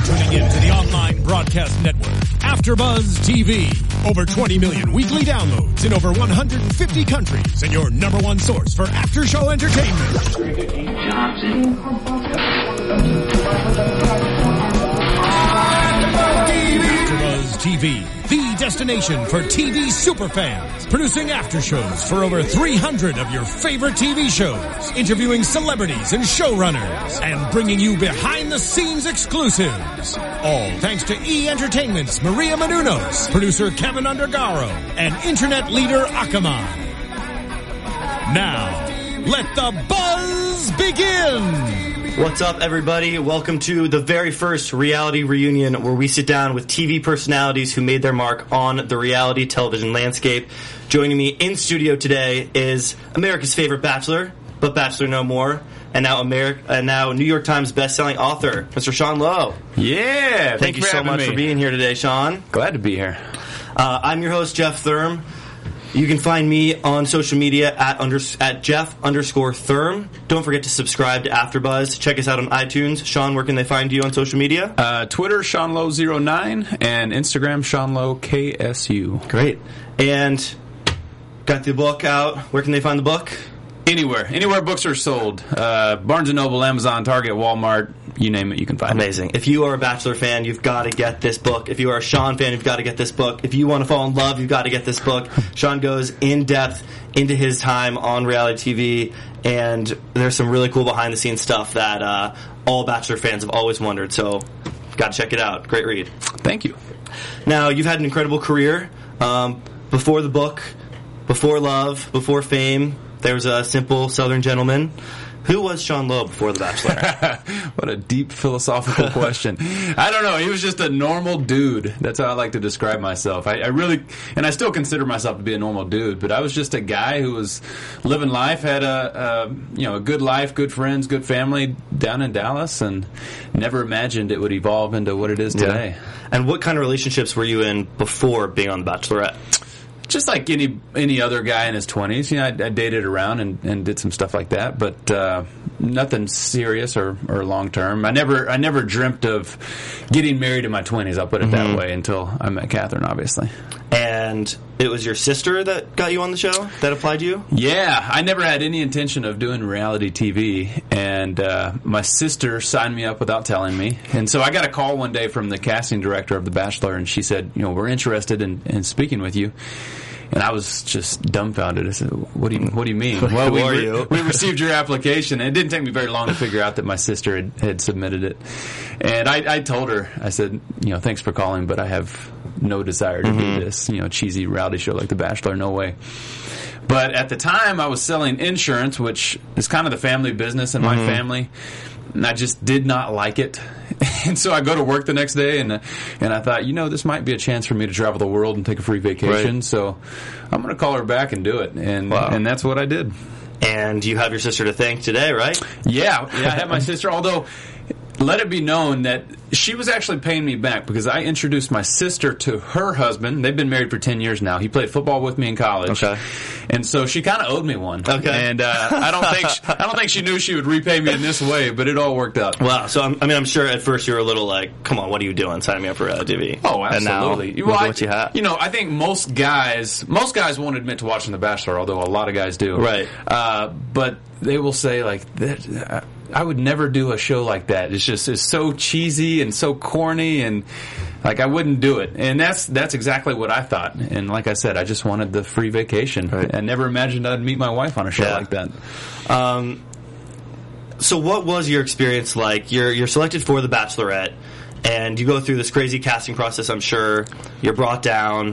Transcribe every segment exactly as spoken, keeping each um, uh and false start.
tuning in to the online broadcast network, AfterBuzz T V. Over twenty million weekly downloads in over one hundred fifty countries, and your number one source for after-show entertainment. AfterBuzz T V, the destination for T V superfans, producing after-shows for over three hundred of your favorite T V shows, interviewing celebrities and showrunners, and bringing you behind-the-scenes exclusives. All thanks to E! Entertainment's Maria Menounos, producer Kevin Undergaro, and internet leader Akamai. Now, let the buzz begin! What's up, everybody? Welcome to the very first reality reunion where we sit down with T V personalities who made their mark on the reality television landscape. Joining me in studio today is America's favorite bachelor, but bachelor no more, and now Ameri- and now New York Times bestselling author, Mister Sean Lowe. Yeah, thank you so much me. for being here today, Sean. Glad to be here. Uh, I'm your host, Jeff Thurm. You can find me on social media at under, at Jeff underscore Thurm. Don't forget to subscribe to AfterBuzz. Check us out on iTunes. Sean, where can they find you on social media? Uh, Twitter, Sean Lowe zero nine, and Instagram, Sean Lowe K S U. Great. And got the book out. Where can they find the book? Anywhere. Anywhere books are sold. Uh, Barnes and Noble, Amazon, Target, Walmart, you name it, you can find Amazing. it. Amazing. If you are a Bachelor fan, you've got to get this book. If you are a Sean fan, you've got to get this book. If you want to fall in love, you've got to get this book. Sean goes in depth into his time on reality T V, and there's some really cool behind-the-scenes stuff that uh, all Bachelor fans have always wondered, so you've got to check it out. Great read. Thank you. Now, you've had an incredible career. Um, before the book, before love, before fame, there was a simple Southern gentleman. Who was Sean Lowe before The Bachelor? What a deep philosophical question. I don't know. He was just a normal dude. That's how I like to describe myself. I, I really, and I still consider myself to be a normal dude, but I was just a guy who was living life, had a, a you know a good life, good friends, good family down in Dallas, and never imagined it would evolve into what it is today. Yeah. And what kind of relationships were you in before being on The Bachelorette? Just like any any other guy in his twenties, you know, I, I dated around and, and did some stuff like that, but uh, nothing serious or, or long term. I never I never dreamt of getting married in my twenties. I'll put it mm-hmm. that way until I met Catherine, obviously. And it was your sister that got you on the show that applied to you? Yeah, I never had any intention of doing reality T V, and uh, my sister signed me up without telling me. And so I got a call one day from the casting director of The Bachelor, and she said, you know, we're interested in, in speaking with you. And I was just dumbfounded. I said, "What do you What do you mean?" Well, Who we are re- you? we received your application. And it didn't take me very long to figure out that my sister had, had submitted it. And I, I told her, I said, "You know, thanks for calling, but I have no desire to mm-hmm. do this. You know, cheesy reality show like The Bachelor. No way." But at the time, I was selling insurance, which is kind of the family business in mm-hmm. my family. And I just did not like it. And so I go to work the next day, and uh, and I thought, you know, this might be a chance for me to travel the world and take a free vacation. Right. So I'm going to call her back and do it. And wow. and that's what I did. And you have your sister to thank today, right? Yeah. Yeah, I have my sister, although let it be known that she was actually paying me back because I introduced my sister to her husband. They've been married for ten years now. He played football with me in college. Okay. And so she kind of owed me one. Okay. And uh, I don't think she, I don't think she knew she would repay me in this way, but it all worked out. Wow. So I'm, I mean, I'm sure at first you were a little like, "Come on, what are you doing? Signing me up for reality T V." Oh, absolutely. And now, well, look I, what you have. You know, I think most guys, most guys won't admit to watching The Bachelor, although a lot of guys do. Right. Uh, but they will say like that. Uh, I would never do a show like that. It's just it's so cheesy and so corny, and like I wouldn't do it. And that's that's exactly what I thought. And like I said, I just wanted the free vacation. Right. I never imagined I'd meet my wife on a show yeah. like that. Um, so what was your experience like? You're you're selected for The Bachelorette, and you go through this crazy casting process, I'm sure. You're brought down,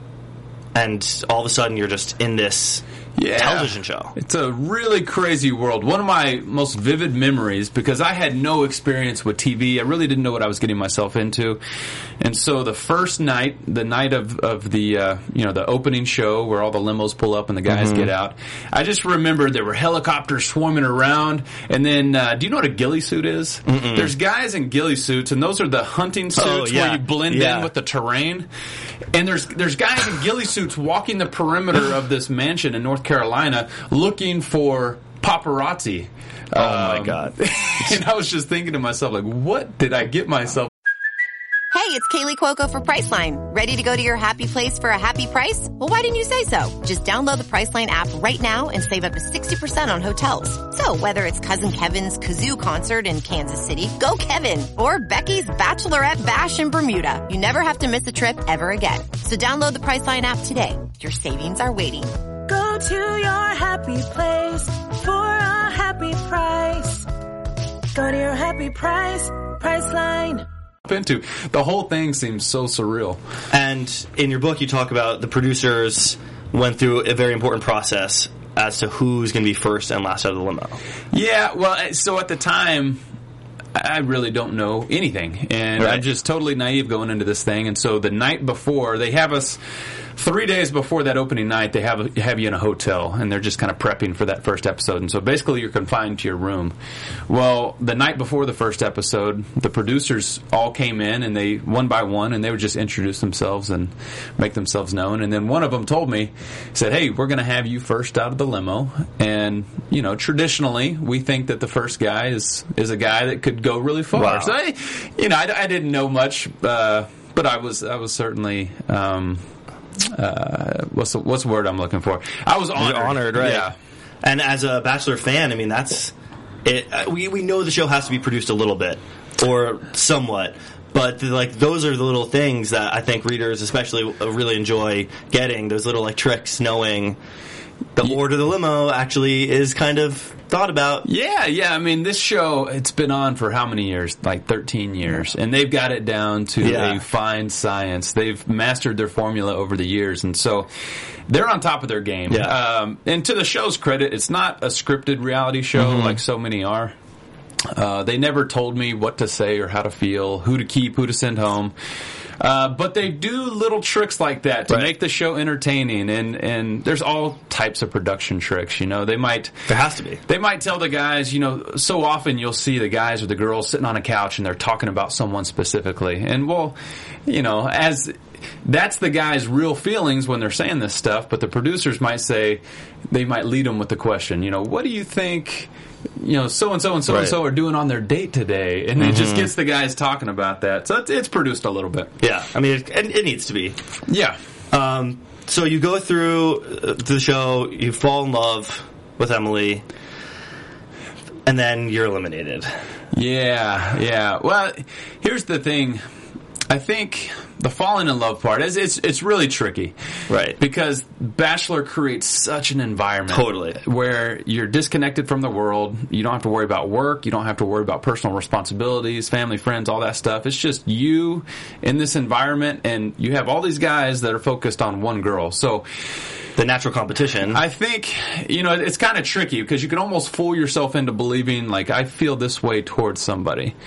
and all of a sudden you're just in this yeah. television show. It's a really crazy world. One of my most vivid memories, because I had no experience with T V. I really didn't know what I was getting myself into. And so the first night, the night of, of the, uh, you know, the opening show where all the limos pull up and the guys mm-hmm. get out, I just remember there were helicopters swarming around. And then, uh, do you know what a ghillie suit is? Mm-mm. There's guys in ghillie suits, and those are the hunting suits oh, yeah. where you blend yeah. in with the terrain. And there's there's guys in ghillie suits walking the perimeter of this mansion in North Carolina looking for paparazzi. Oh, um, my God. And I was just thinking to myself, like, what did I get myself it's Kaylee Cuoco for Priceline. Ready to go to your happy place for a happy price? Well, why didn't you say so? Just download the Priceline app right now and save up to sixty percent on hotels. So whether it's Cousin Kevin's Kazoo Concert in Kansas City, go Kevin, or Becky's Bachelorette Bash in Bermuda, you never have to miss a trip ever again. So download the Priceline app today. Your savings are waiting. Go to your happy place for a happy price. Go to your happy price, Priceline. Into the whole thing seems so surreal. And in your book, you talk about the producers went through a very important process as to who's going to be first and last out of the limo. Yeah, well, so at the time, I really don't know anything, and right. I'm just totally naive going into this thing. And so the night before, they have us three days before that opening night. They have have you in a hotel, and they're just kind of prepping for that first episode. And so basically, you're confined to your room. Well, the night before the first episode, the producers all came in, and they one by one, and they would just introduce themselves and make themselves known. And then one of them told me, said, "Hey, we're going to have you first out of the limo." And you know, traditionally, we think that the first guy is is a guy that could go really far. Wow. So I, you know, I, I didn't know much, uh, but I was I was certainly. Um, Uh, what's the, what's the word I'm looking for? I was honored. You're honored, right? Yeah. And as a Bachelor fan, I mean, that's it. Uh, we we know the show has to be produced a little bit or somewhat, but the, like those are the little things that I think readers, especially, really enjoy getting. Those little like tricks, knowing the Yeah. order of the limo actually is kind of thought about. Yeah, yeah. I mean, this show, it's been on for how many years? Like thirteen years. And they've got it down to Yeah. a fine science. They've mastered their formula over the years. And so they're on top of their game. Yeah. Um, and to the show's credit, it's not a scripted reality show Mm-hmm. like so many are. Uh, they never told me what to say or how to feel, who to keep, who to send home. Uh, but they do little tricks like that to Right. make the show entertaining, and, and there's all types of production tricks. You know, they might There has to be. they might tell the guys. You know, so often you'll see the guys or the girls sitting on a couch and they're talking about someone specifically, and well, you know, as that's the guy's real feelings when they're saying this stuff. But the producers might say, they might lead them with the question. You know, what do you think? You know, so and so and so and so are doing on their date today, and it just gets the guys talking about that. So it's, it's produced a little bit. Yeah, I mean, it, it, it needs to be. Yeah. Um, so you go through uh, the show, you fall in love with Emily, and then you're eliminated. Yeah, yeah. Well, here's the thing. I think the falling in love part is it's it's really tricky, Right. Because Bachelor creates such an environment, Totally. where you're disconnected from the world. You don't have to worry about work. You don't have to worry about personal responsibilities, family, friends, all that stuff. It's just you in this environment, and you have all these guys that are focused on one girl. So The natural competition. I think, you know, it's kind of tricky because you can almost fool yourself into believing, like, I feel this way towards somebody.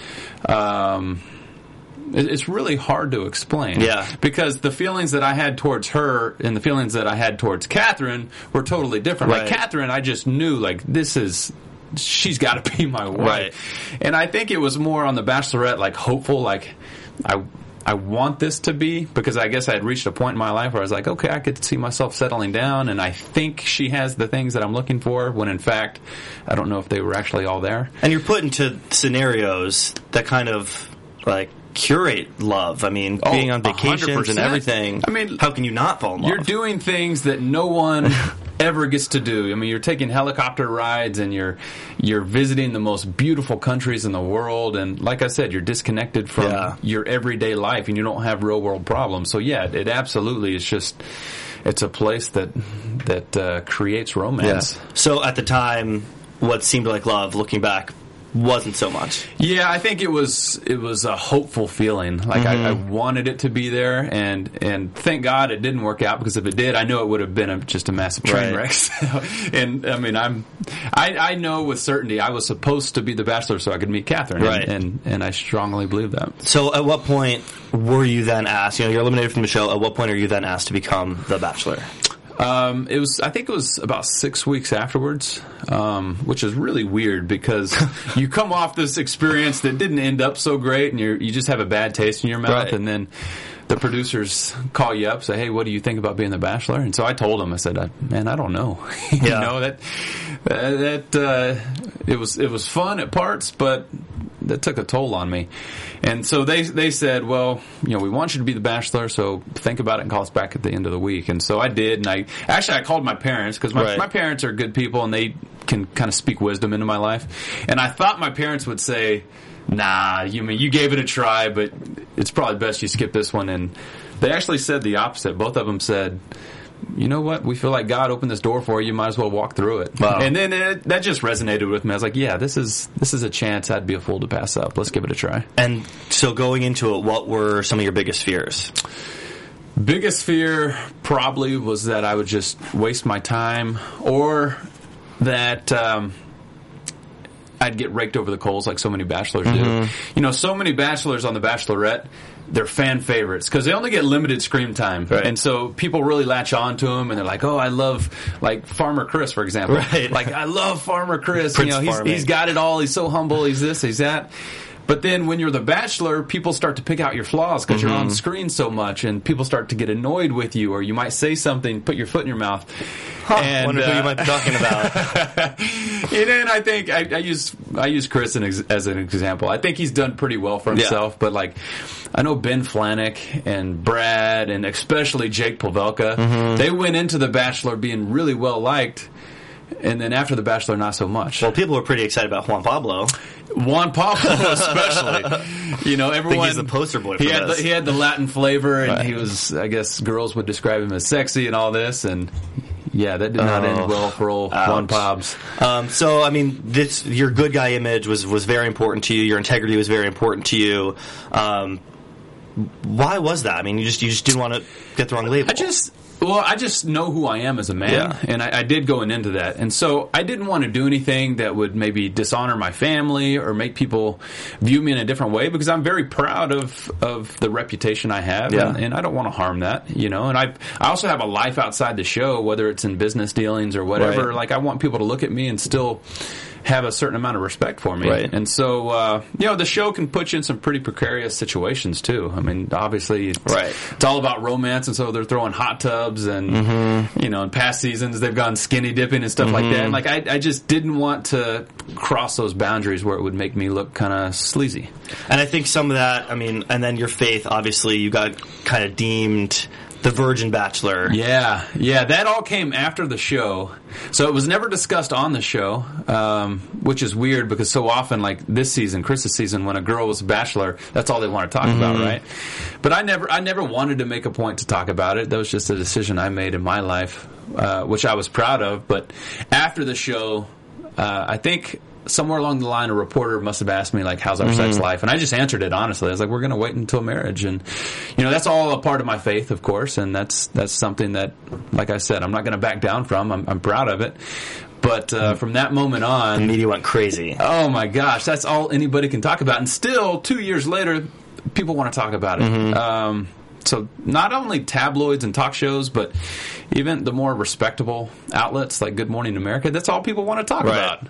Um, it, it's really hard to explain. Yeah. Because the feelings that I had towards her and the feelings that I had towards Catherine were totally different. Right. Like, Catherine, I just knew, like, this is... she's got to be my wife. Right. And I think it was more on the Bachelorette, like, hopeful, like, I... I want this to be, because I guess I had reached a point in my life where I was like, okay, I could see myself settling down, and I think she has the things that I'm looking for, when in fact, I don't know if they were actually all there. And you're put into scenarios that kind of, like, curate love. I mean, Oh, being on one hundred vacations percent. and everything. I mean, how can you not fall in love? You're doing things that no one ever gets to do. I mean, you're taking helicopter rides, and you're you're visiting the most beautiful countries in the world, and like I said, you're disconnected from Yeah. your everyday life, and you don't have real world problems. So yeah, it absolutely is just, it's a place that that uh, creates romance. Yeah. So at the time, what seemed like love, looking back, wasn't so much. Yeah, I think it was it was a hopeful feeling. Like Mm-hmm. I, I wanted it to be there, and and thank God it didn't work out, because if it did, I know it would have been a, just a massive train Right. wreck. So, and I mean, I'm I, I know with certainty I was supposed to be the Bachelor so I could meet Catherine, Right. and, and and I strongly believe that. So at what point were you then asked, you know, you're eliminated from the show, at what point are you then asked to become the Bachelor? Um, it was, I think it was about six weeks afterwards, um, which is really weird, because you come off this experience that didn't end up so great, and you you just have a bad taste in your mouth, Right. and then the producers call you up, say, hey, what do you think about being the Bachelor? And so I told them, I said, I, man, I don't know. you Yeah. know, that, uh, that, uh, it was, it was fun at parts, but that took a toll on me. And so they, they said, well, you know, we want you to be the Bachelor, so think about it and call us back at the end of the week. And so I did. And I, actually I called my parents, because my, Right. my parents are good people and they can kind of speak wisdom into my life. And I thought my parents would say, nah, you mean you gave it a try, but it's probably best you skip this one. And they actually said the opposite. Both of them said, you know what, we feel like God opened this door for you, you might as well walk through it. Wow. And then it, that just resonated with me. I was like, yeah, this is this is a chance I'd be a fool to pass up. Let's give it a try. And so going into it, what were some of your biggest fears? Biggest fear probably was that I would just waste my time, or that um, I'd get raked over the coals like so many bachelors Mm-hmm. do. You know, so many bachelors on The Bachelorette, they're fan favorites because they only get limited screen time. Right. And so people really latch on to them, and they're like, oh, I love, like, Farmer Chris, for example. Right. Like, I love Farmer Chris. Prince you know, he's, Farming. he's got it all. He's so humble. He's this, he's that. But then when you're the Bachelor, people start to pick out your flaws because you're on screen so much, and people start to get annoyed with you, or you might say something, put your foot in your mouth. Huh, And, wonder who uh, you might be talking about. And then I think I, I use I use Chris an ex, as an example. I think he's done pretty well for himself, Yeah. but like I know Ben Flanick and Brad and especially Jake Pavelka, Mm-hmm. they went into The Bachelor being really well liked, and then after The Bachelor, not so much. Well, people were pretty excited about Juan Pablo. Juan Pablo especially, you know, everyone. he's the poster boy for he had this. the, he had the Latin flavor, and Right. he was, I guess, girls would describe him as sexy and all this, and yeah, that did not Oh, end well for old Juan ouch. Pobs. Um, so, I mean, this your good guy image was, was very important to you. Your integrity was very important to you. Um, why was that? I mean, you just you just didn't want to get the wrong label. I just, well, I just know who I am as a man, Yeah. and I, I did going into that, and so I didn't want to do anything that would maybe dishonor my family or make people view me in a different way, because I'm very proud of of the reputation I have, Yeah. and, and I don't want to harm that, you know. And I I also have a life outside the show, whether it's in business dealings or whatever. Right. Like I want people to look at me and still have a certain amount of respect for me. Right. And so, uh, you know, the show can put you in some pretty precarious situations, too. I mean, obviously, it's, Right. it's all about romance, and so they're throwing hot tubs, and, Mm-hmm. you know, in past seasons, they've gone skinny dipping and stuff like that. And, like, I, I just didn't want to cross those boundaries where it would make me look kind of sleazy. And I think some of that, I mean, and then your faith, obviously, you got kind of deemed the Virgin Bachelor. Yeah, yeah, that all came after the show. So it was never discussed on the show, um, which is weird because so often, like this season, Chris's season, when a girl was a bachelor, that's all they want to talk Mm-hmm. about, right? But I never, I never wanted to make a point to talk about it. That was just a decision I made in my life, uh, which I was proud of. But after the show, uh, I think somewhere along the line, a reporter must have asked me, like, how's our Mm-hmm. sex life? And I just answered it honestly. I was like, we're going to wait until marriage. And, you know, that's all a part of my faith, of course. And that's that's something that, like I said, I'm not going to back down from. I'm, I'm proud of it. But uh, from that moment The on, media went crazy. oh, my gosh, that's all anybody can talk about. And still, two years later, people want to talk about it. Mm-hmm. Um, so not only tabloids and talk shows, but even the more respectable outlets like Good Morning America, that's all people want to talk Right. about.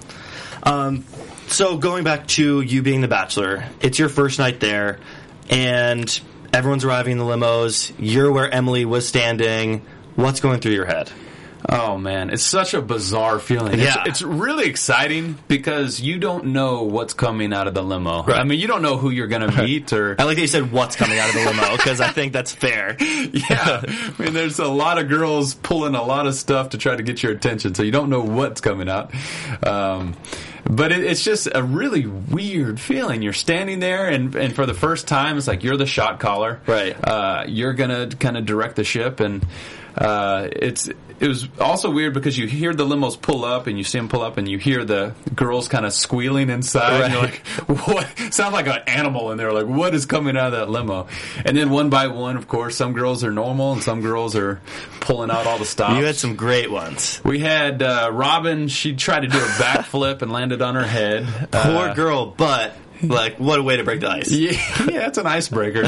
Um, so going back to you being the Bachelor, it's your first night there, and everyone's arriving in the limos. You're where Emily was standing. What's going through your head? Oh man, it's such a bizarre feeling. Yeah. It's, it's really exciting because you don't know what's coming out of the limo. Right. I mean, you don't know who you're going to meet or... I like that you said what's coming out of the limo, because I think that's fair. Yeah, I mean, there's a lot of girls pulling a lot of stuff to try to get your attention, so you don't know what's coming out. Um, but it, it's just a really weird feeling. You're standing there, and, and for the first time, it's like you're the shot caller. Right. Uh, you're going to kind of direct the ship, and uh, it's... It was also weird because you hear the limos pull up and you see them pull up and you hear the girls kind of squealing inside. And you're like, what? Sounds like an animal in there. Like, what is coming out of that limo? And then one by one, of course, some girls are normal and some girls are pulling out all the stops. You had some great ones. We had uh, Robin. She tried to do a backflip and landed on her head. Poor Uh, girl, but like, what a way to break the ice. Yeah, yeah, it's an icebreaker.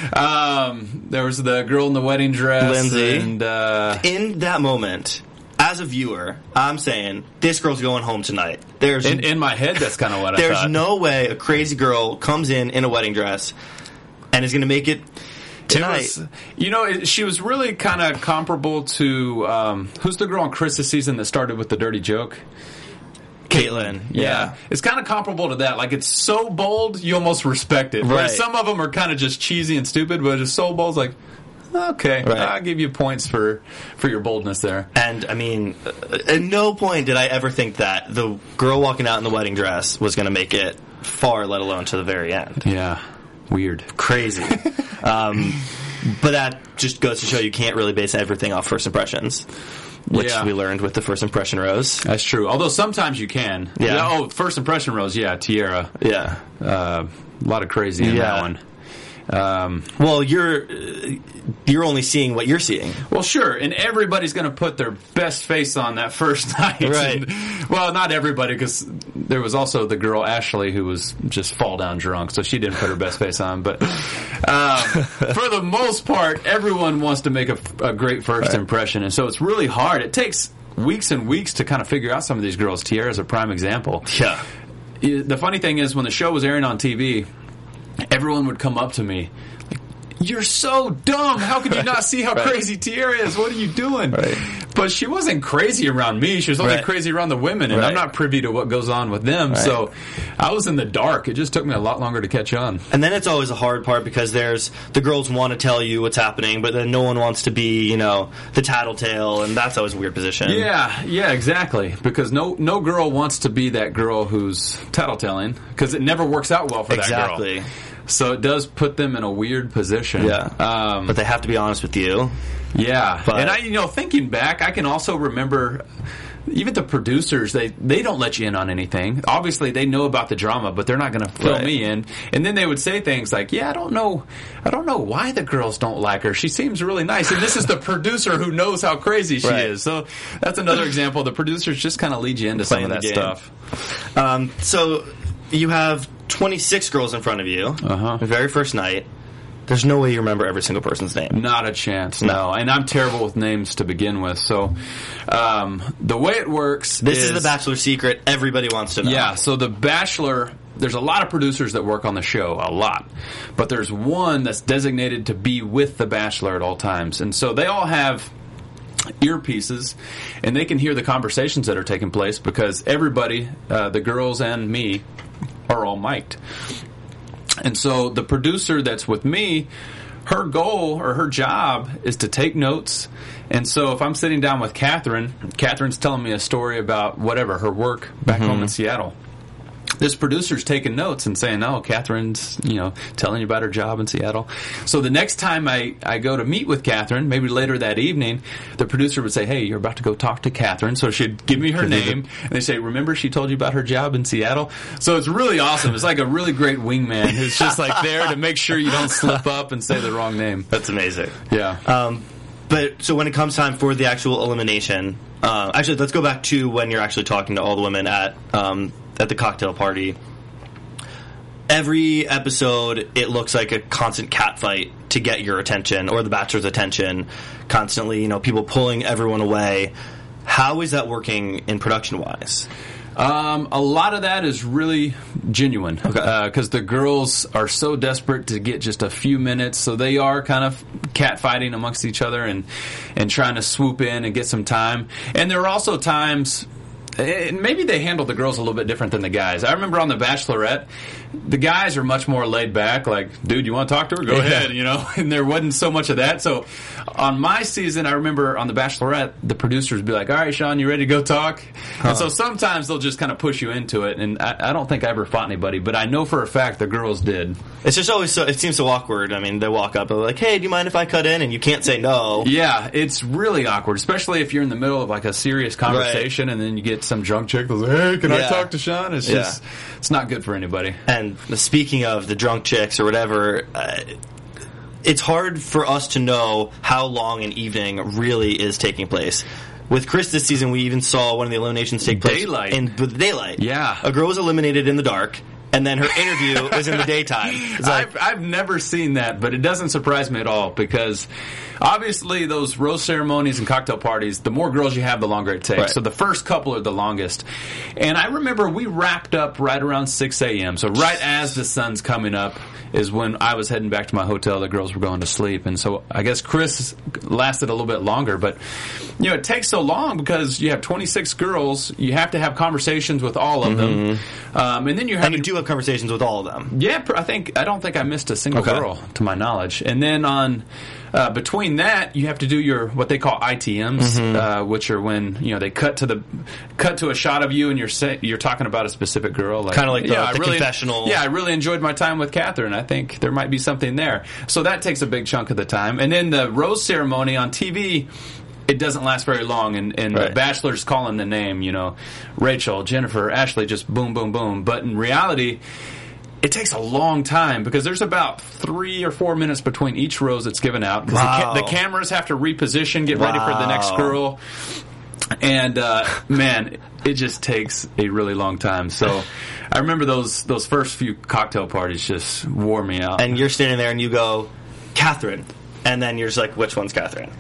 Um, there was the girl in the wedding dress. Lindsay. And, uh, In that moment, as a viewer, I'm saying, this girl's going home tonight. There's in, in my head, that's kind of what I There's thought. no way a crazy girl comes in in a wedding dress and is going to make it tonight. Was, you know, it, she was really kind of comparable to um, who's the girl on Chris's season that started with the dirty joke? Caitlyn. Yeah. yeah. It's kind of comparable to that. Like, it's so bold, you almost respect it. Right. Whereas some of them are kind of just cheesy and stupid, but it's so bold, it's like, okay, right. I'll give you points for, for your boldness there. And, I mean, at no point did I ever think that the girl walking out in the wedding dress was going to make it far, let alone to the very end. Yeah. Weird. Crazy. um, but that just goes to show you can't really base everything off first impressions. Which yeah. we learned with the first impression rose. That's true. Although sometimes you can. Yeah. yeah oh, first impression rose. Yeah, Tierra. Yeah. Uh, a lot of crazy in yeah. that one. Um, well, you're you're only seeing what you're seeing. Well, sure, and everybody's going to put their best face on that first night. Right. And, well, not everybody, because there was also the girl Ashley who was just fall down drunk, so she didn't put her best face on. But um, for the most part, everyone wants to make a, a great first right. impression, and so it's really hard. It takes weeks and weeks to kind of figure out some of these girls. Tierra's a prime example. Yeah. The funny thing is, when the show was airing on T V, everyone would come up to me like, "You're so dumb. How could you not see how right. crazy Tierra is? What are you doing?" Right. But she wasn't crazy around me. She was only right. crazy around the women, and right. I'm not privy to what goes on with them. Right. So I was in the dark. It just took me a lot longer to catch on. And then it's always a hard part because there's the girls want to tell you what's happening, but then no one wants to be, you know, the tattletale, and that's always a weird position. Yeah, yeah, exactly. Because no no girl wants to be that girl who's tattletaling, because it never works out well for exactly. that girl. So it does put them in a weird position. Yeah. Um, but they have to be honest with you. Yeah. But, and I, you know, thinking back, I can also remember even the producers, they, they don't let you in on anything. Obviously, they know about the drama, but they're not going to fill right. me in. And then they would say things like, yeah, I don't know, I don't know why the girls don't like her. She seems really nice. And this is the producer who knows how crazy she right. is. So that's another example. The producers just kind of lead you into Playing some of that game. stuff. Um, so you have twenty-six girls in front of you. Uh-huh. The very first night. There's no way you remember every single person's name. Not a chance, no. no. And I'm terrible with names to begin with. So um, the way it works This is... is the Bachelor secret everybody wants to know. Yeah, so the Bachelor... There's a lot of producers that work on the show, a lot. But there's one that's designated to be with the Bachelor at all times. And so they all have earpieces, and they can hear the conversations that are taking place because everybody, uh, the girls and me, are all mic'd. And so the producer that's with me, her goal or her job is to take notes. And so if I'm sitting down with Catherine, Catherine's telling me a story about whatever, her work back mm-hmm. home in Seattle. This producer's taking notes and saying, oh, Catherine's, you know, telling you about her job in Seattle. So the next time I, I go to meet with Catherine, maybe later that evening, the producer would say, hey, you're about to go talk to Catherine. So she'd give me her name, and they say, remember she told you about her job in Seattle? So it's really awesome. It's like a really great wingman who's just like there to make sure you don't slip up and say the wrong name. That's amazing. Yeah. Um, but so when it comes time for the actual elimination, uh, actually, let's go back to when you're actually talking to all the women at um, at the cocktail party. Every episode, it looks like a constant catfight to get your attention or the Bachelor's attention. Constantly, you know, people pulling everyone away. How is that working in production-wise? Um, a lot of that is really genuine because okay. uh, the girls are so desperate to get just a few minutes, so they are kind of catfighting amongst each other and and trying to swoop in and get some time. And there are also times, and maybe they handle the girls a little bit different than the guys. I remember on The Bachelorette, the guys are much more laid back, like, dude, you want to talk to her? Go yeah. ahead, you know, and there wasn't so much of that. So on my season, I remember on The Bachelorette, the producers would be like, all right, Sean, you ready to go talk? Huh. And so sometimes they'll just kind of push you into it, and I, I don't think I ever fought anybody, but I know for a fact the girls did. It's just always so, it seems so awkward. I mean, they walk up and they're like, hey, do you mind if I cut in? And you can't say no. Yeah, it's really awkward, especially if you're in the middle of like a serious conversation right. and then you get some drunk chick that's like, hey, can yeah. I talk to Sean? It's just, yeah. it's not good for anybody. And speaking of the drunk chicks or whatever, uh, it's hard for us to know how long an evening really is taking place. With Chris this season, we even saw one of the eliminations take place daylight. in the daylight. Yeah. A girl was eliminated in the dark, and then her interview was in the daytime. It's like, I've, I've never seen that, but it doesn't surprise me at all because obviously those rose ceremonies and cocktail parties, the more girls you have, the longer it takes. Right. So the first couple are the longest. And I remember we wrapped up right around six a.m. So right as the sun's coming up is when I was heading back to my hotel. The girls were going to sleep. And so I guess Chris lasted a little bit longer. But, you know, it takes so long because you have twenty-six girls. You have to have conversations with all of mm-hmm. them. Um, and then you have and you do have conversations with all of them. Yeah, I think I don't think I missed a single Okay. girl to my knowledge. And then on uh, between that, you have to do your what they call I T Ms, Mm-hmm. uh, which are when you know they cut to the cut to a shot of you and you're say, you're talking about a specific girl, like, Kind of like the, yeah, I the really, confessional. Yeah, I really enjoyed my time with Catherine. I think there might be something there. So that takes a big chunk of the time. And then the rose ceremony on T V. It doesn't last very long, and, and Right. the bachelors calling the name, you know, Rachel, Jennifer, Ashley, just boom, boom, boom. But in reality, it takes a long time because there's about three or four minutes between each rose that's given out. 'Cause Wow. the, ca- the cameras have to reposition, get ready for the next Wow. girl. And, uh, man, it just takes a really long time. So I remember those, those first few cocktail parties just wore me out. And you're standing there and you go, Catherine. And then you're just like, which one's Catherine?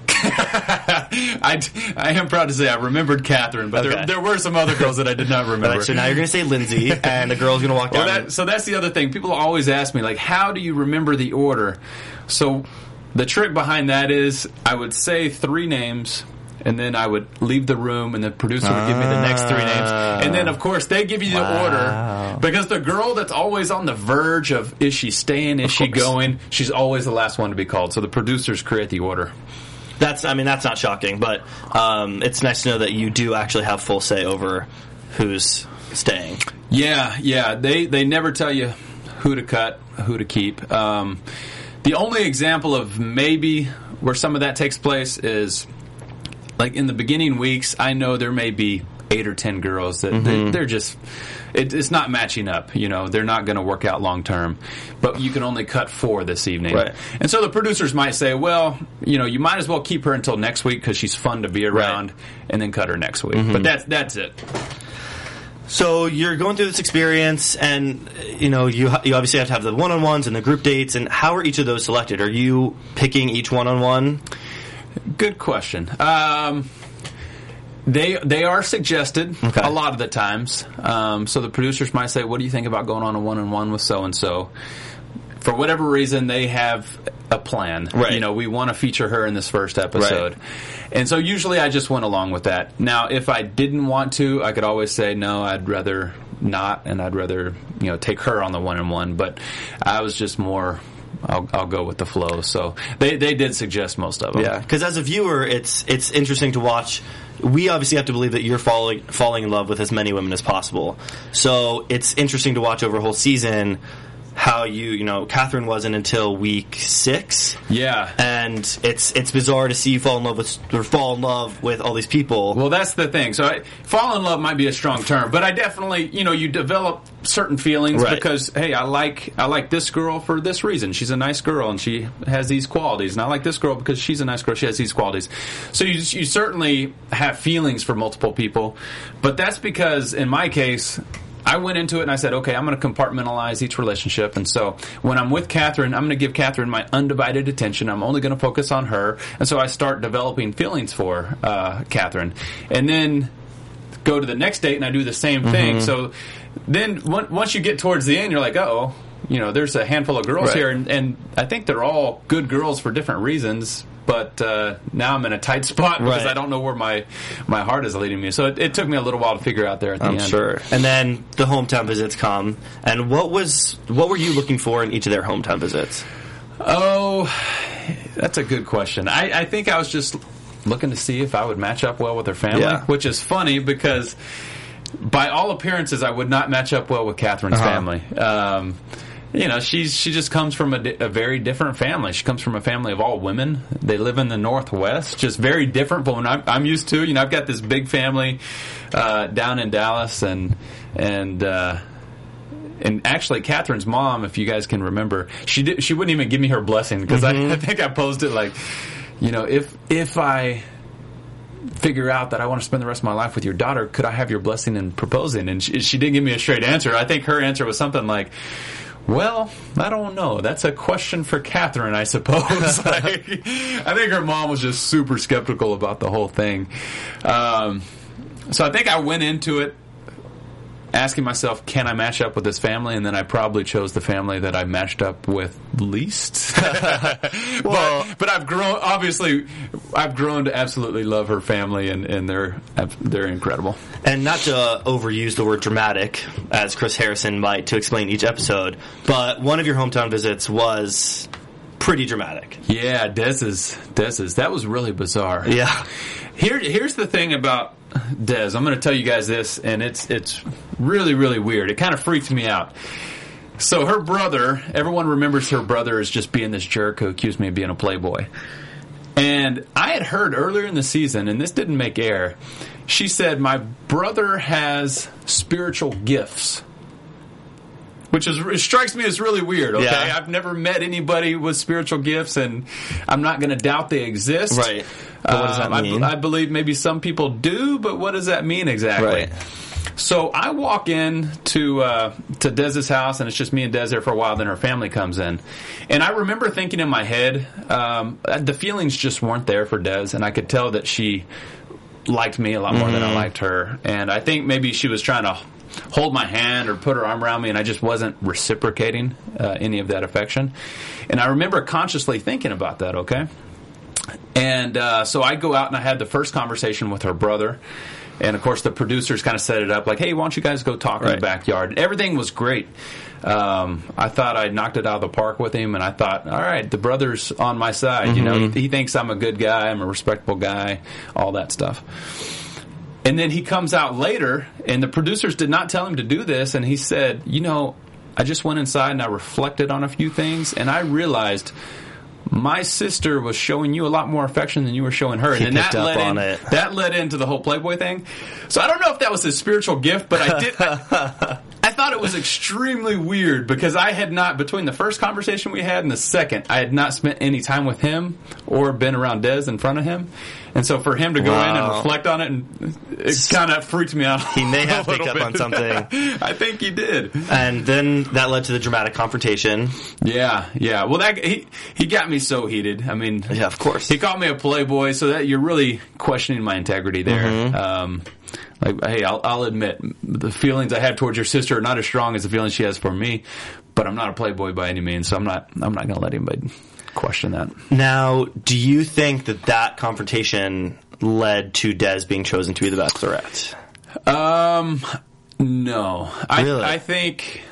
I, I am proud to say I remembered Catherine, but Okay. there, there were some other girls that I did not remember. All right, so now you're going to say Lindsay, and the girl's going to walk Well, down. that, so that's the other thing. People always ask me, like, how do you remember the order? So the trick behind that is I would say three names, and then I would leave the room, and the producer would give me the next three names. And then, of course, they give you the Wow. order. Because the girl that's always on the verge of, is she staying, is she course. going, she's always the last one to be called. So the producers create the order. That's, I mean, that's not shocking, but um, it's nice to know that you do actually have full say over who's staying. Yeah, yeah. They they never tell you who to cut, who to keep. Um, the only example of maybe where some of that takes place is, like, in the beginning weeks, I know there may be eight or ten girls that Mm-hmm. they, they're just, it, it's not matching up. You know, they're not going to work out long term. But you can only cut four this evening. Right. And so the producers might say, well, you know, you might as well keep her until next week because she's fun to be around, Right. and then cut her next week. Mm-hmm. But that's that's it. So you're going through this experience, and you know you you obviously have to have the one-on-ones and the group dates. And how are each of those selected? Are you picking each one-on-one? Good question. Um, they they are suggested Okay. a lot of the times. Um, so the producers might say, "What do you think about going on a one-on-one with so and so?" For whatever reason, they have a plan. Right. You know, we want to feature her in this first episode. Right. And so usually I just went along with that. Now, if I didn't want to, I could always say, no, I'd rather not, and I'd rather, you know, take her on the one-on-one. But I was just more, I'll, I'll go with the flow. So they, they did suggest most of them. Yeah, because as a viewer, it's it's interesting to watch. We obviously have to believe that you're falling falling in love with as many women as possible. So it's interesting to watch over a whole season how you, you know, Catherine wasn't until week six. Yeah. And it's it's bizarre to see you fall in love with or fall in love with all these people. Well, that's the thing. So, I, fall in love might be a strong term, but I definitely, you know, you develop certain feelings Right. because, hey, I like I like this girl for this reason. She's a nice girl and she has these qualities, and I like this girl because she's a nice girl. She has these qualities. So you you certainly have feelings for multiple people, but that's because, in my case, I went into it and I said, okay, I'm going to compartmentalize each relationship. And so when I'm with Catherine, I'm going to give Catherine my undivided attention. I'm only going to focus on her. And so I start developing feelings for uh, Catherine. And then go to the next date and I do the same thing. Mm-hmm. So then one, once you get towards the end, you're like, uh-oh, you know, there's a handful of girls Right. here. And, and I think they're all good girls for different reasons. But uh, now I'm in a tight spot because Right. I don't know where my, my heart is leading me. So it, it took me a little while to figure out there at the I'm end. sure. And then the hometown visits come. And what was what were you looking for in each of their hometown visits? Oh, that's a good question. I, I think I was just looking to see if I would match up well with their family, Yeah. which is funny because by all appearances I would not match up well with Catherine's Uh-huh. family. Um, you know, she's she just comes from a, di- a very different family. She comes from a family of all women. They live in the Northwest, just very different from what I'm, I'm used to. You know, I've got this big family uh, down in Dallas, and and. Uh, And actually, Catherine's mom, if you guys can remember, she did, she wouldn't even give me her blessing because Mm-hmm. I, I think I posed it like, you know, if if I figure out that I want to spend the rest of my life with your daughter, could I have your blessing in proposing? And she, she didn't give me a straight answer. I think her answer was something like, well, I don't know. That's a question for Catherine, I suppose. like, I think her mom was just super skeptical about the whole thing. Um, so I think I went into it asking myself, can I match up with this family? And then I probably chose the family that I matched up with least. well, but, but I've grown, obviously, I've grown to absolutely love her family, and, and they're they're incredible. And not to overuse the word dramatic, as Chris Harrison might, to explain each episode, but one of your hometown visits was pretty dramatic. Yeah, Dez's, Dez's. That was really bizarre. Yeah. Here, here's the thing about Dez. I'm going to tell you guys this, and it's it's really, really weird. It kind of freaked me out. So her brother, everyone remembers her brother as just being this jerk who accused me of being a playboy. And I had heard earlier in the season, and this didn't make air, she said, my brother has spiritual gifts. Which is, it strikes me as really weird, okay? Yeah. I've never met anybody with spiritual gifts, and I'm not going to doubt they exist. Right. But what does that um, mean? I, I believe maybe some people do, but what does that mean exactly? Right. So I walk in to uh, to Dez's house, and it's just me and Dez there for a while. Then her family comes in, and I remember thinking in my head, um, the feelings just weren't there for Dez, and I could tell that she liked me a lot more mm-hmm. than I liked her, and I think maybe she was trying to hold my hand or put her arm around me, and I just wasn't reciprocating uh, any of that affection. And I remember consciously thinking about that. Okay, and uh, so I go out and I had the first conversation with her brother. And, of course, the producers kind of set it up like, hey, why don't you guys go talk right. in the backyard? And everything was great. Um, I thought I knocked it out of the park with him, and I thought, all right, the brother's on my side. Mm-hmm. You know, he, he thinks I'm a good guy, I'm a respectable guy, all that stuff. And then he comes out later, and the producers did not tell him to do this, and he said, you know, I just went inside and I reflected on a few things, and I realized my sister was showing you a lot more affection than you were showing her. He and picked that up led on in, it. That led into the whole Playboy thing. So I don't know if that was his spiritual gift, but I did. I, I thought it was extremely weird because I had not, between the first conversation we had and the second, I had not spent any time with him or been around Dez in front of him. And so for him to go wow. in and reflect on it, and it kind of freaked me out. He may have picked up bit. on something. I think he did. And then that led to the dramatic confrontation. Yeah, yeah. Well, that he he got me so heated. I mean, yeah, of course. He called me a playboy, so that you're really questioning my integrity there. Mm-hmm. Um, like, hey, I'll, I'll admit the feelings I have towards your sister are not as strong as the feelings she has for me, but I'm not a playboy by any means, so I'm not I'm not going to let anybody question that. Now, do you think that that confrontation led to Dez being chosen to be the Bachelorette? Um, no. Really? I, I think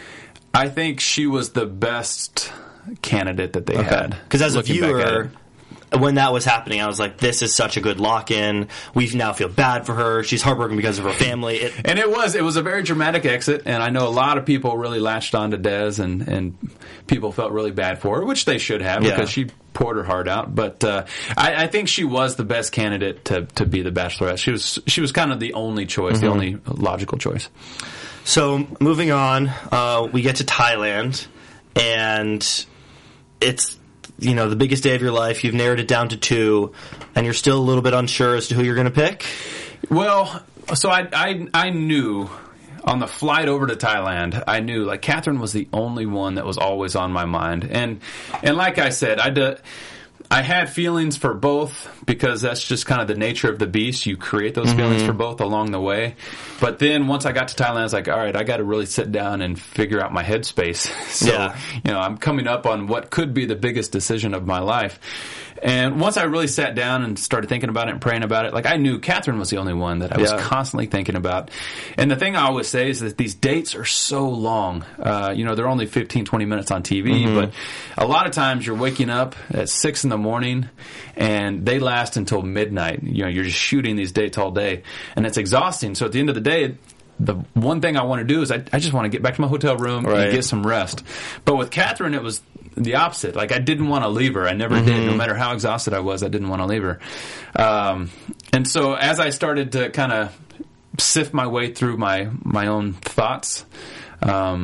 I think she was the best candidate that they okay. had. Because as a Looking back at viewer, it. when that was happening, I was like, this is such a good lock-in. We now feel bad for her. She's heartbroken because of her family. It, and it was it was a very dramatic exit, and I know a lot of people really latched on to Dez, and, and people felt really bad for her, which they should have, yeah. because she poured her heart out. But uh, I, I think she was the best candidate to, to be the Bachelorette. She was she was kind of the only choice, mm-hmm. the only logical choice. So moving on, uh, we get to Thailand, and it's, you know, the biggest day of your life. You've narrowed it down to two, and you're still a little bit unsure as to who you're going to pick? Well, so I, I, I knew on the flight over to Thailand, I knew, like, Catherine was the only one that was always on my mind. And and like I said, I, d- I had feelings for both because that's just kind of the nature of the beast. You create those mm-hmm. feelings for both along the way. But then once I got to Thailand, I was like, all right, I got to really sit down and figure out my headspace. So, yeah. you know, I'm coming up on what could be the biggest decision of my life. And once I really sat down and started thinking about it and praying about it, like, I knew Catherine was the only one that I was yeah. constantly thinking about. And the thing I always say is that these dates are so long. Uh, you know, they're only fifteen, twenty minutes on T V, mm-hmm. but a lot of times you're waking up at six in the morning and they last until midnight. You know, you're just shooting these dates all day, and it's exhausting. So at the end of the day, the one thing I want to do is I, I just want to get back to my hotel room right. and get some rest. But with Catherine, it was the opposite. Like, I didn't want to leave her. I never mm-hmm. did. No matter how exhausted I was, I didn't want to leave her. Um, and so as I started to kind of sift my way through my, my own thoughts, um,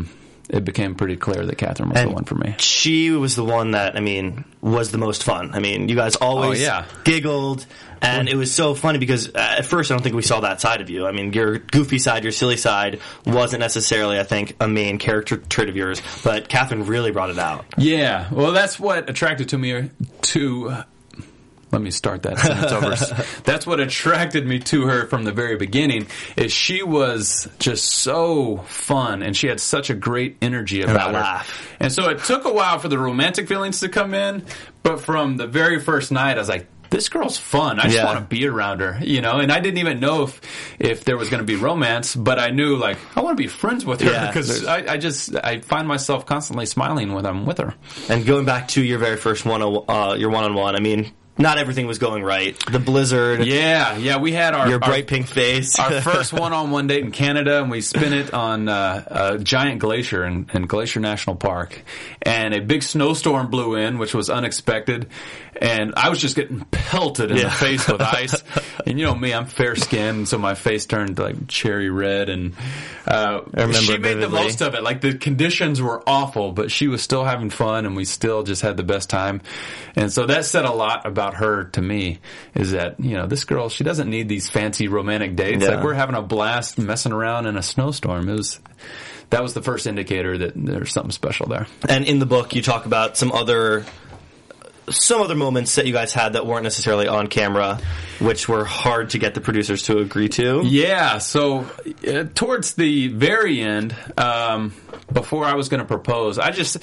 it became pretty clear that Catherine was and the one for me. She was the one that, I mean, was the most fun. I mean, you guys always oh, yeah. giggled, and it was so funny because uh, at first I don't think we saw that side of you. I mean, your goofy side, your silly side wasn't necessarily, I think, a main character trait of yours, but Catherine really brought it out. Yeah, well, that's what attracted to me to... Uh, Let me start that sentence over. That's what attracted me to her from the very beginning, is she was just so fun, and she had such a great energy about her. Laugh. And so it took a while for the romantic feelings to come in, but from the very first night, I was like, this girl's fun. I just yeah. want to be around her, you know? And I didn't even know if, if there was going to be romance, but I knew, like, I want to be friends with her yeah, because I, I just, I find myself constantly smiling when I'm with her. And going back to your very first one, uh, your one-on-one, I mean, not everything was going right. The blizzard. Yeah, yeah, we had our... Your bright our, pink face. Our first one-on-one date in Canada, and we spent it on uh, a giant glacier in, in Glacier National Park. And a big snowstorm blew in, which was unexpected. And I was just getting pelted in yeah. the face with ice. And you know me, I'm fair-skinned, so my face turned like cherry red. And uh, I remember she made vividly. the most of it. Like, the conditions were awful, but she was still having fun, and we still just had the best time. And so that said a lot about her to me, is that, you know, this girl, she doesn't need these fancy romantic dates. Yeah. Like, we're having a blast messing around in a snowstorm. It was... That was the first indicator that there's something special there. And in the book, you talk about some other some other moments that you guys had that weren't necessarily on camera, which were hard to get the producers to agree to. Yeah, so uh, towards the very end, um, before I was going to propose, I just...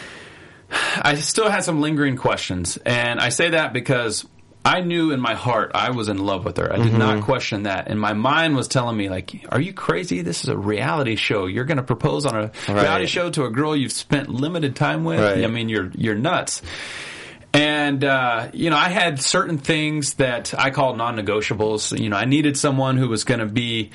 I still had some lingering questions. And I say that because I knew in my heart I was in love with her. I did mm-hmm. not question that. And my mind was telling me, like, are you crazy? This is a reality show. You're going to propose on a right. reality show to a girl you've spent limited time with? Right. I mean, you're you're nuts. And, uh, you know, I had certain things that I called non-negotiables. You know, I needed someone who was going to be...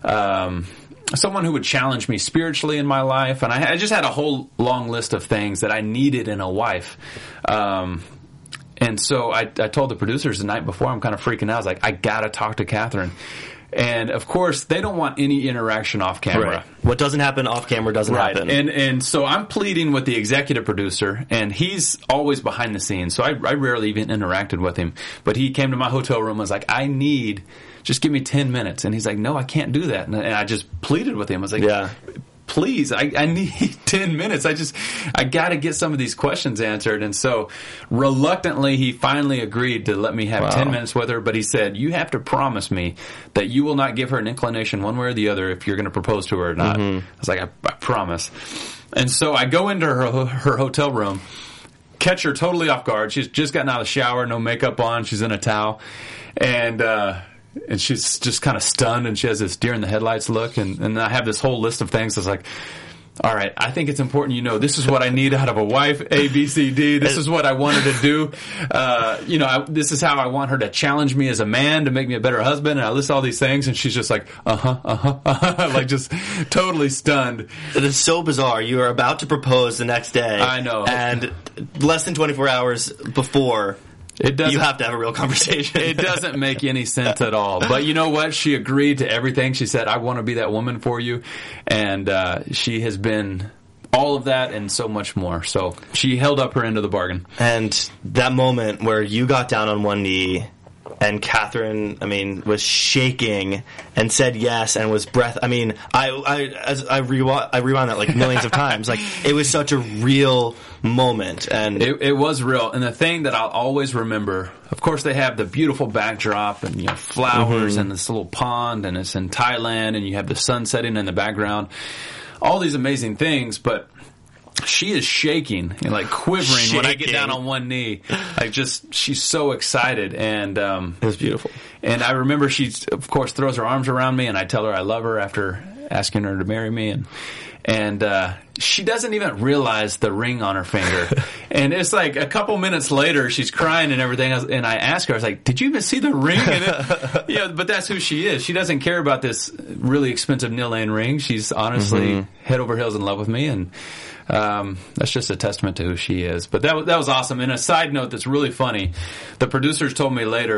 Um, someone who would challenge me spiritually in my life. And I, I just had a whole long list of things that I needed in a wife. Um, and so I, I told the producers the night before, I'm kind of freaking out. I was like, I got to talk to Catherine. And, of course, they don't want any interaction off camera. Right. What doesn't happen off camera doesn't right. happen. And and so I'm pleading with the executive producer, and he's always behind the scenes. So I, I rarely even interacted with him. But he came to my hotel room and was like, I need... just give me ten minutes. And he's like, no, I can't do that. And I just pleaded with him. I was like, yeah. please, I, I need ten minutes. I just, I got to get some of these questions answered. And so reluctantly, he finally agreed to let me have wow. ten minutes with her. But he said, you have to promise me that you will not give her an inclination one way or the other if you're going to propose to her or not. Mm-hmm. I was like, I, I promise. And so I go into her, her hotel room, catch her totally off guard. She's just gotten out of the shower, no makeup on. She's in a towel. And, uh, And she's just kind of stunned, and she has this deer in the headlights look, and, and I have this whole list of things. It's like, all right, I think it's important you know this is what I need out of a wife, A, B, C, D. This is what I wanted to do. Uh, you know, I, this is how I want her to challenge me as a man to make me a better husband, and I list all these things, and she's just like, uh-huh, uh-huh, uh-huh, like just totally stunned. It is so bizarre. You are about to propose the next day. I know. And less than twenty-four hours before... It doesn't, you have to have a real conversation. It doesn't make any sense at all. But you know what? She agreed to everything. She said, I want to be that woman for you. And uh, she has been all of that and so much more. So she held up her end of the bargain. And that moment where you got down on one knee and Catherine, I mean, was shaking and said yes and was breath. I mean, I I as I rewound, I rewound that like millions of times. Like, it was such a real moment, and it, it was real. And the thing that I'll always remember, of course, they have the beautiful backdrop and, you know, flowers mm-hmm. and this little pond, and it's in Thailand, and you have the sun setting in the background. All these amazing things, but she is shaking and like quivering shaking. When I get down on one knee. Like, just, she's so excited. And um, it was beautiful. And I remember she, of course, throws her arms around me, and I tell her I love her after asking her to marry me. And and uh, she doesn't even realize the ring on her finger. And it's like a couple minutes later, she's crying and everything. And I ask her, I was like, did you even see the ring? And it, you know, but that's who she is. She doesn't care about this really expensive Neil Lane ring. She's honestly mm-hmm. head over heels in love with me. And Um, that's just a testament to who she is. But that was, that was awesome. And a side note that's really funny, the producers told me later,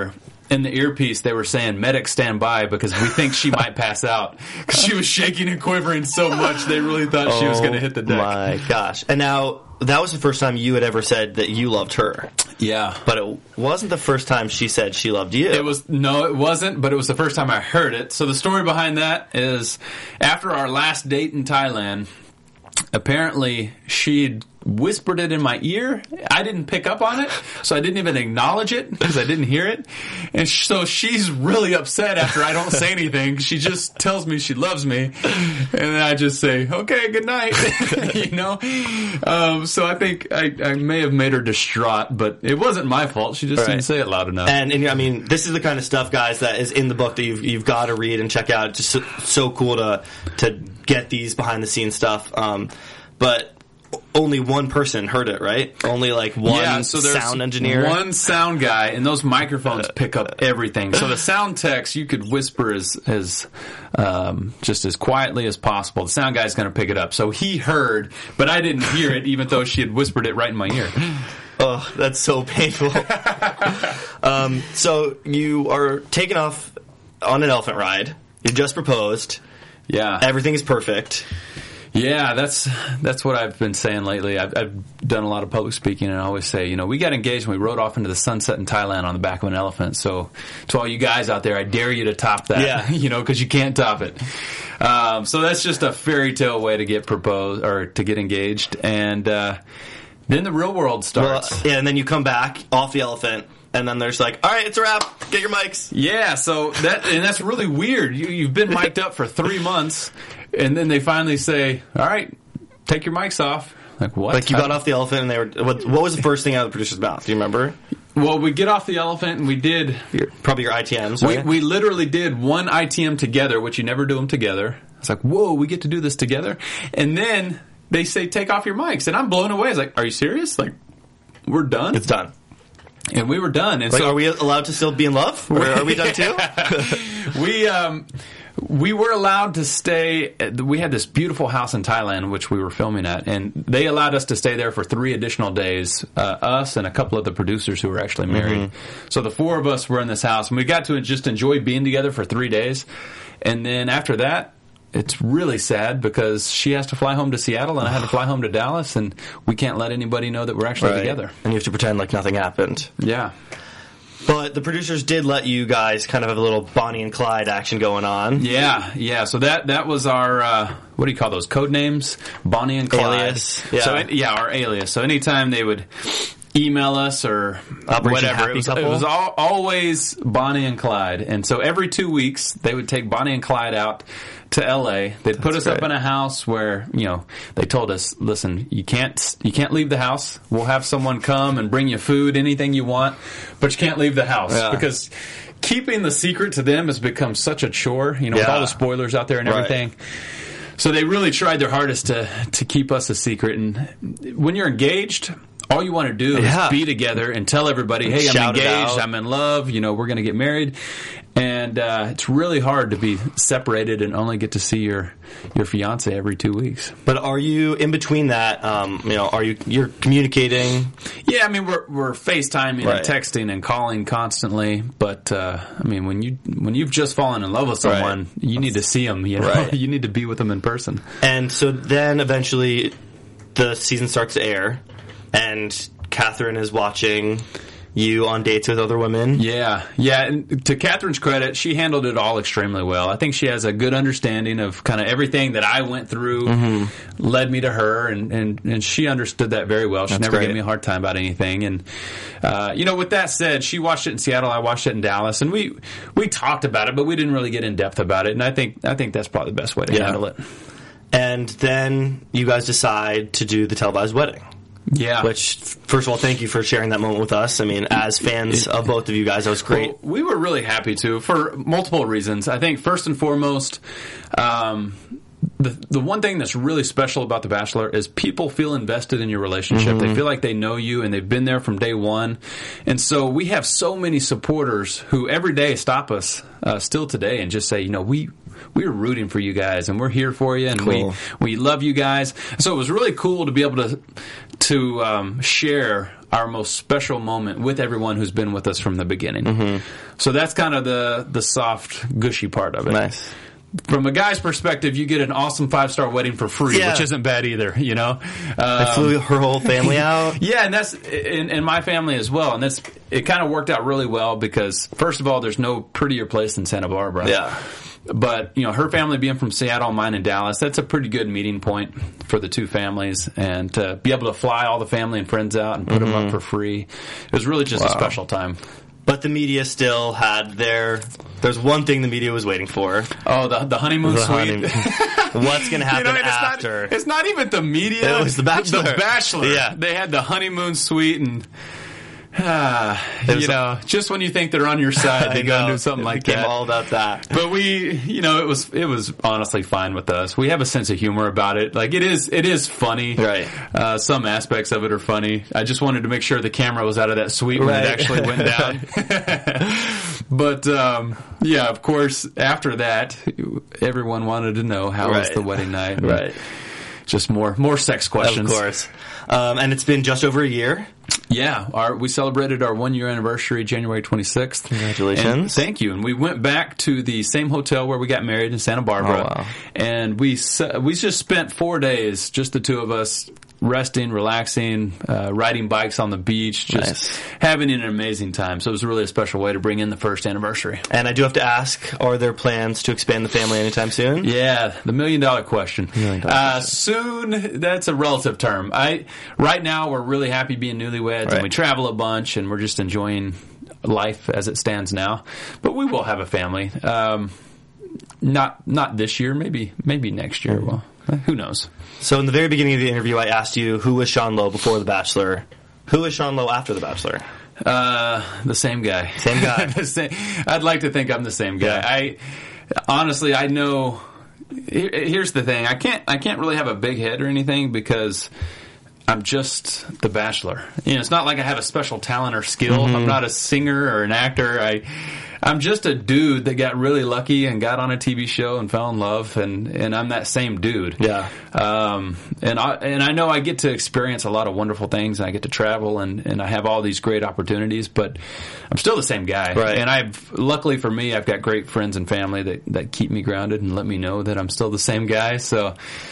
in the earpiece they were saying medic stand by because we think she might pass out because she was shaking and quivering so much they really thought oh, she was going to hit the deck. My gosh. And now that was the first time you had ever said that you loved her. Yeah. But it wasn't the first time she said she loved you. It was, no, it wasn't, but it was the first time I heard it. So the story behind that is after our last date in Thailand, apparently she'd whispered it in my ear. I didn't pick up on it, so I didn't even acknowledge it because I didn't hear it. And sh- so she's really upset after I don't say anything. She just tells me she loves me, and then I just say, "Okay, good night." you know. Um, so I think I, I may have made her distraught, but it wasn't my fault. She just right. didn't say it loud enough. And, and I mean, this is the kind of stuff, guys, that is in the book that you've you've got to read and check out. It's just so, so cool to to get these behind the scenes stuff. Um, but only one person heard it, right? Only like one yeah, so sound engineer. One sound guy, and those microphones pick up everything. So the sound techs, you could whisper as as um, just as quietly as possible. The sound guy's going to pick it up. So he heard, but I didn't hear it, even though she had whispered it right in my ear. Oh, that's so painful. um, so you are taken off on an elephant ride. You just proposed. Yeah. Everything is perfect. Yeah, that's that's what I've been saying lately. I've, I've done a lot of public speaking, and I always say, you know, we got engaged and we rode off into the sunset in Thailand on the back of an elephant. So to all you guys out there, I dare you to top that, yeah. you know, because you can't top it. Um, so that's just a fairy tale way to get proposed or to get engaged, and uh, then the real world starts. Well, yeah, and then you come back off the elephant. And then there's like, all right, it's a wrap. Get your mics. Yeah, so that and that's really weird. You, you've been mic'd up for three months, and then they finally say, all right, take your mics off. Like, what? Like, you got off the elephant, and they were. What, what was the first thing out of the producer's mouth? Do you remember? Well, we get off the elephant, and we did. Your, probably your I T Ms, we, right? we literally did one I T M together, which you never do them together. It's like, whoa, we get to do this together. And then they say, take off your mics. And I'm blown away. It's like, are you serious? Like, we're done? It's done. And we were done. And like, so, are we allowed to still be in love? Or are we done too? we um, we were allowed to stay. We had this beautiful house in Thailand, which we were filming at, and they allowed us to stay there for three additional days. Uh, us and a couple of the producers who were actually married. Mm-hmm. So the four of us were in this house, and we got to just enjoy being together for three days. And then after that, it's really sad because she has to fly home to Seattle and I had to fly home to Dallas, and we can't let anybody know that we're actually right. together. And you have to pretend like nothing happened. Yeah. But the producers did let you guys kind of have a little Bonnie and Clyde action going on. Yeah, yeah. So that that was our, uh, what do you call those, code names? Bonnie and Clyde. Alias. Yeah. So, yeah, our alias. So anytime they would email us or Operation whatever, Happy it was, Couple? it was all, always Bonnie and Clyde. And so every two weeks, they would take Bonnie and Clyde out to L A. They'd put That's us up great. in a house where, you know, they told us, listen, you can't you can't leave the house. We'll have someone come and bring you food, anything you want, but you can't leave the house. Yeah. Because keeping the secret to them has become such a chore, you know, with Yeah. all the spoilers out there and Right. everything. So they really tried their hardest to, to keep us a secret. And when you're engaged, all you want to do Yeah. is be together and tell everybody, hey, I'm Shout it engaged, out. I'm in love, you know, we're going to get married. And uh, it's really hard to be separated and only get to see your your fiance every two weeks. But are you in between that? Um, you know, are you you're communicating? Yeah, I mean we're we're FaceTiming Right. and texting and calling constantly. But uh, I mean when you when you've just fallen in love with someone, Right. you need to see them. You know, Right. you need to be with them in person. And so then eventually the season starts to air, and Catherine is watching you on dates with other women. Yeah, yeah. And to Catherine's credit, she handled it all extremely well. I think she has a good understanding of kind of everything that I went through mm-hmm. led me to her, and, and, and she understood that very well. She That's never great. gave me a hard time about anything. And uh, you know, with that said, she watched it in Seattle, I watched it in Dallas, and we we talked about it, but we didn't really get in depth about it. And I think I think that's probably the best way to Yeah. handle it. And then you guys decide to do the televised wedding. Yeah. Which, first of all, thank you for sharing that moment with us. I mean, as fans of both of you guys, that was great. Well, we were really happy to, for multiple reasons. I think first and foremost, um, the the one thing that's really special about The Bachelor is people feel invested in your relationship. Mm-hmm. They feel like they know you and they've been there from day one. And so we have so many supporters who every day stop us, uh, still today, and just say, you know, we we are rooting for you guys and we're here for you and Cool. we we love you guys. So it was really cool to be able to to um, share our most special moment with everyone who's been with us from the beginning. Mm-hmm. So that's kind of the, the soft, gushy part of it. Nice. From a guy's perspective, you get an awesome five-star wedding for free, yeah. which isn't bad either, you know? Um, I flew her whole family out. Yeah, and that's, and, and my family as well. And that's, it kind of worked out really well because, first of all, there's no prettier place than Santa Barbara. Yeah. But, you know, her family being from Seattle, mine in Dallas, that's a pretty good meeting point for the two families. And to be able to fly all the family and friends out and put mm-hmm. them up for free, it was really just wow. a special time. But the media still had their... There's one thing the media was waiting for. Oh, the the honeymoon the suite. Honeymoon. What's going to happen you know, it's after? Not, it's not even the media. It was The Bachelor. The Bachelor. Yeah. They had the honeymoon suite and... Uh, you know, just when you think they're on your side, they go and do something it like became that. all about that. But we, you know, it was it was honestly fine with us. We have a sense of humor about it. Like it is, it is funny. Right. Uh, some aspects of it are funny. I just wanted to make sure the camera was out of that suite when right. it actually went down. But um, yeah, of course, after that, everyone wanted to know how right. was the wedding night. Right. Just more more sex questions. Of course. Um, and it's been just over a year. Yeah, our, we celebrated our one-year anniversary January twenty-sixth. Congratulations. And thank you. And we went back to the same hotel where we got married in Santa Barbara. Oh, wow. And we we just spent four days, just the two of us, resting, relaxing, uh, riding bikes on the beach, just nice. having an amazing time. So it was really a special way to bring in the first anniversary. And I do have to ask, are there plans to expand the family anytime soon? Yeah, the million-dollar question. Million dollar uh, question. Soon, that's a relative term. I Right now, we're really happy being newlyweds, right. and we travel a bunch, and we're just enjoying life as it stands now. But we will have a family. Um, not not this year, maybe maybe next year. Well, who knows? So in the very beginning of the interview, I asked you who was Sean Lowe before The Bachelor. Who is Sean Lowe after The Bachelor? Uh, the same guy. Same guy. the same, I'd like to think I'm the same guy. Yeah. I honestly, I know. Here's the thing: I can't I can't really have a big head or anything because I'm just The Bachelor. You know, it's not like I have a special talent or skill. Mm-hmm. I'm not a singer or an actor. I. I'm just a dude that got really lucky and got on a T V show and fell in love, and, and I'm that same dude. Yeah. Um, and I and I know I get to experience a lot of wonderful things, and I get to travel, and, and I have all these great opportunities, but I'm still the same guy. Right. And I've luckily for me, I've got great friends and family that, that keep me grounded and let me know that I'm still the same guy. So.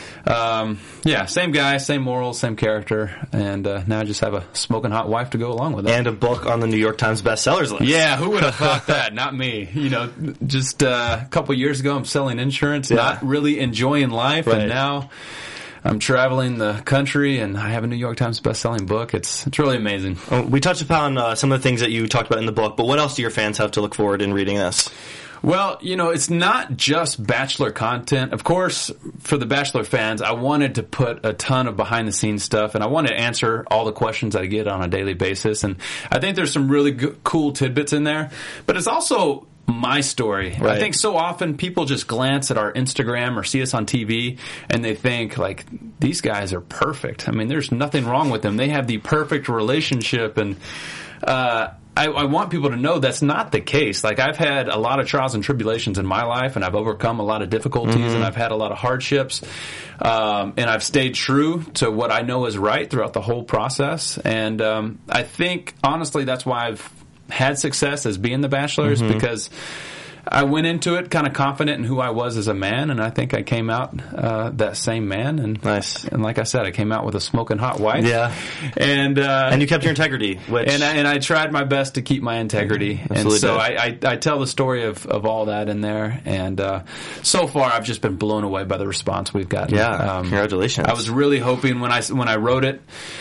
Um, yeah, same guy, same morals, same character, and uh, now I just have a smoking hot wife to go along with it. And a book on the New York Times bestsellers list. Yeah, who would have thought that? Not me. You know, just uh, a couple years ago, I'm selling insurance, yeah. not really enjoying life, right. and now I'm traveling the country, and I have a New York Times bestselling book. It's it's really amazing. We touched upon uh, some of the things that you talked about in the book, but what else do your fans have to look forward in reading this? Well, you know, it's not just Bachelor content. Of course, for the Bachelor fans, I wanted to put a ton of behind-the-scenes stuff, and I wanted to answer all the questions I get on a daily basis. And I think there's some really good, cool tidbits in there. But it's also my story. Right. I think so often people just glance at our Instagram or see us on T V, and they think, like, these guys are perfect. I mean, there's nothing wrong with them. They have the perfect relationship, and... uh I, I want people to know that's not the case. Like, I've had a lot of trials and tribulations in my life, and I've overcome a lot of difficulties, mm-hmm. and I've had a lot of hardships, um, and I've stayed true to what I know is right throughout the whole process. And um, I think, honestly, that's why I've had success as being the Bachelor, is mm-hmm. because I went into it kind of confident in who I was as a man, and I think I came out uh, that same man. And nice. And like I said, I came out with a smoking hot wife. Yeah. And uh, and you kept your integrity. Which... And, I, and I tried my best to keep my integrity. Absolutely and so did. I, I, I tell the story of, of all that in there. And uh, so far, I've just been blown away by the response we've gotten. Yeah. Um, Congratulations. I was really hoping when I, when I wrote it,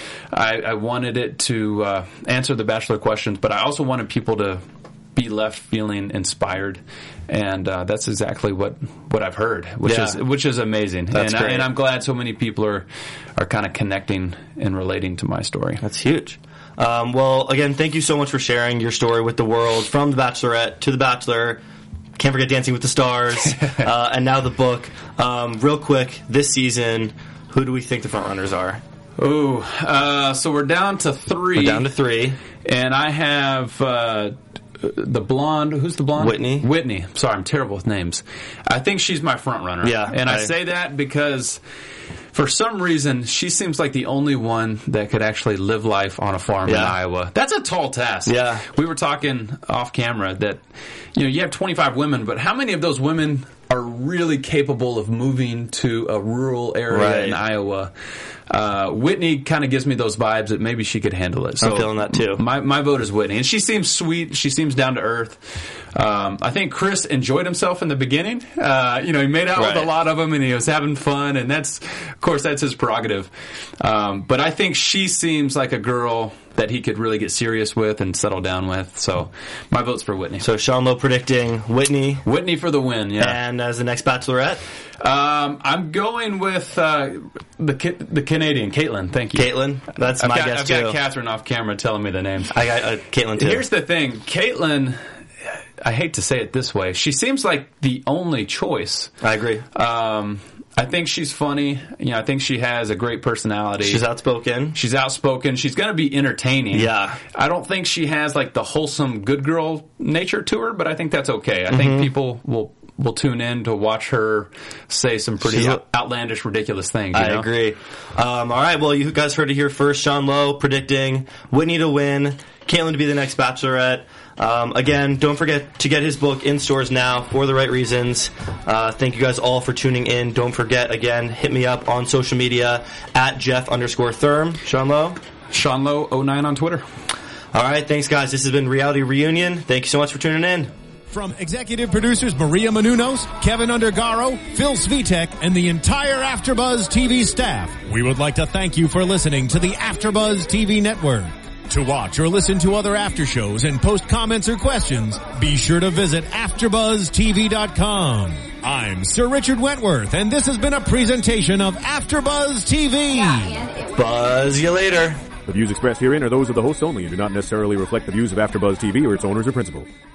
I, I wanted it to uh, answer the Bachelor questions, but I also wanted people to be left feeling inspired, and uh, that's exactly what, what I've heard, which yeah. is which is amazing. That's and, great. I, and I'm glad so many people are are kind of connecting and relating to my story. That's huge. Um, well, again, thank you so much for sharing your story with the world, from The Bachelorette to The Bachelor. Can't forget Dancing with the Stars, uh, and now the book. Um, real quick, this season, who do we think the front runners are? Ooh, uh, so we're down to three. We're down to three, and I have. Uh, The blonde, who's the blonde? Whitney. Whitney. Sorry, I'm terrible with names. I think she's my front runner. Yeah. And I, I say that because for some reason, she seems like the only one that could actually live life on a farm Yeah. in Iowa. That's a tall task. Yeah. We were talking off camera that, you know, you have twenty-five women, but how many of those women are really capable of moving to a rural area Right. in Iowa? Uh, Whitney kind of gives me those vibes that maybe she could handle it. So I'm feeling that too. My my vote is Whitney, and she seems sweet. She seems down to earth. Um, I think Chris enjoyed himself in the beginning. Uh, you know, he made out Right. with a lot of them, and he was having fun, and that's, of course, that's his prerogative. Um, but I think she seems like a girl that he could really get serious with and settle down with. So my vote's for Whitney. So Sean Lowe predicting Whitney. Whitney for the win, yeah. And as the next Bachelorette, Um, I'm going with uh, the Ca- the Canadian, Caitlin. Thank you. Caitlin. That's I've my got, guess I've too. got Catherine off camera telling me the names. I got uh, Caitlin too. Here's the thing, Caitlin, I hate to say it this way, she seems like the only choice. I agree. Um, I think she's funny. You know, I think she has a great personality. She's outspoken. She's outspoken. She's going to be entertaining. Yeah. I don't think she has like the wholesome good girl nature to her, but I think that's okay. I Mm-hmm. think people will will tune in to watch her say some pretty She's a- out- outlandish, ridiculous things. You I know? agree. Um, all right, well, you guys heard it here first. Sean Lowe predicting Whitney to win, Caitlin to be the next Bachelorette. Um, again, don't forget to get his book in stores now for the right reasons. Uh, thank you guys all for tuning in. Don't forget, again, hit me up on social media at Jeff underscore Therm. Sean Lowe. Sean Lowe oh nine on Twitter. All right, thanks, guys. This has been Reality Reunion. Thank you so much for tuning in. From executive producers Maria Menounos, Kevin Undergaro, Phil Svitek, and the entire AfterBuzz T V staff, we would like to thank you for listening to the AfterBuzz T V network. To watch or listen to other after shows and post comments or questions, be sure to visit after buzz T V dot com. I'm Sir Richard Wentworth, and this has been a presentation of AfterBuzz T V. Buzz you later. The views expressed herein are those of the hosts only and do not necessarily reflect the views of AfterBuzz T V or its owners or principals.